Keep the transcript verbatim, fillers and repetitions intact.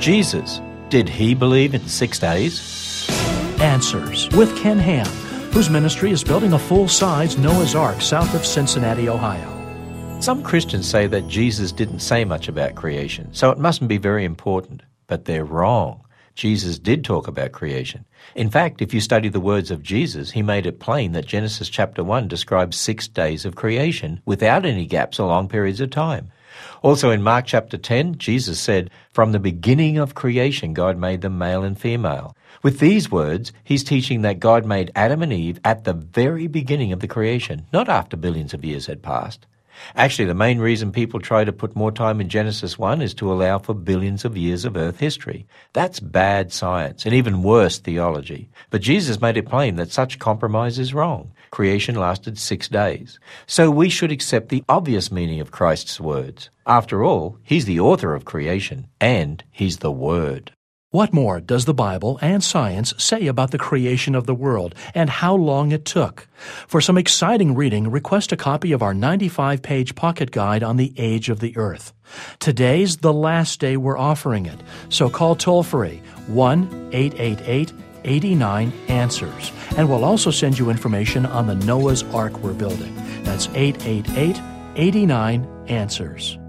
Jesus, did he believe in six days? Answers with Ken Ham, whose ministry is building a full-size Noah's Ark south of Cincinnati, Ohio. Some Christians say that Jesus didn't say much about creation, so it mustn't be very important. But they're wrong. Jesus did talk about creation. In fact, if you study the words of Jesus, he made it plain that Genesis chapter one describes six days of creation without any gaps or long periods of time. Also in Mark chapter ten, Jesus said, "From the beginning of creation, God made them male and female." With these words, he's teaching that God made Adam and Eve at the very beginning of the creation, not after billions of years had passed. Actually, the main reason people try to put more time in Genesis one is to allow for billions of years of earth history. That's bad science and even worse theology. But Jesus made it plain that such compromise is wrong. Creation lasted six days. So we should accept the obvious meaning of Christ's words. After all, he's the author of creation, and he's the Word. What more does the Bible and science say about the creation of the world and how long it took? For some exciting reading, request a copy of our ninety-five page pocket guide on the age of the earth. Today's the last day we're offering it, so call toll-free one eight eight eight, eight nine, answers, and we'll also send you information on the Noah's Ark we're building. That's eight eight eight, eight nine, answers.